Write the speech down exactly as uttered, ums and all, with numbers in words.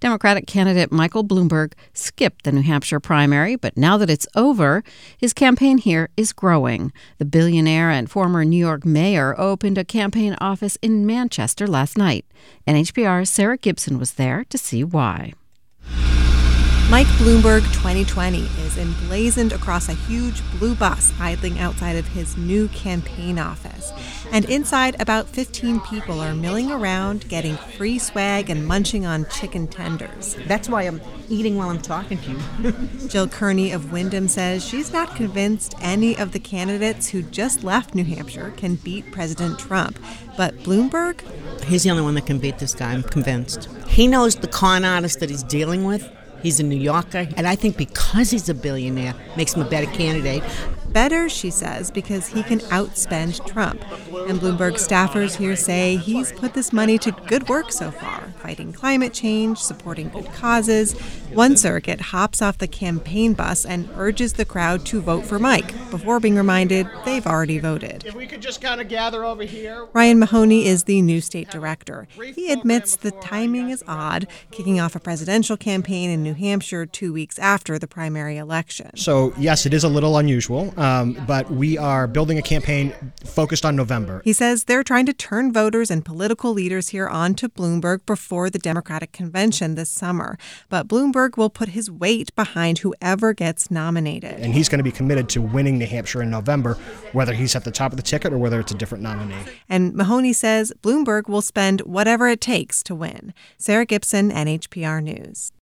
Democratic candidate Michael Bloomberg skipped the New Hampshire primary, but now that it's over, his campaign here is growing. The billionaire and former New York mayor opened a campaign office in Manchester last night. N H P R's Sarah Gibson was there to see why. Mike Bloomberg twenty twenty is emblazoned across a huge blue bus idling outside of his new campaign office. And inside, about fifteen people are milling around, getting free swag and munching on chicken tenders. That's why I'm eating while I'm talking to you. Jill Kearney of Wyndham says she's not convinced any of the candidates who just left New Hampshire can beat President Trump. But Bloomberg? He's the only one that can beat this guy, I'm convinced. He knows the con artist that he's dealing with. He's a New Yorker, and I think because he's a billionaire, makes him a better candidate. Better, she says, because he can outspend Trump. And Bloomberg staffers here say he's put this money to good work so far, fighting climate change, supporting good causes. One circuit hops off the campaign bus and urges the crowd to vote for Mike, before being reminded they've already voted. If we could just kind of gather over here. Ryan Mahoney is the new state director. He admits the timing is odd, kicking off a presidential campaign in New Hampshire two weeks after the primary election. So, yes, it is a little unusual. Um, but we are building a campaign focused on November. He says they're trying to turn voters and political leaders here onto Bloomberg before the Democratic convention this summer. But Bloomberg will put his weight behind whoever gets nominated. And he's going to be committed to winning New Hampshire in November, whether he's at the top of the ticket or whether it's a different nominee. And Mahoney says Bloomberg will spend whatever it takes to win. Sarah Gibson, N H P R News.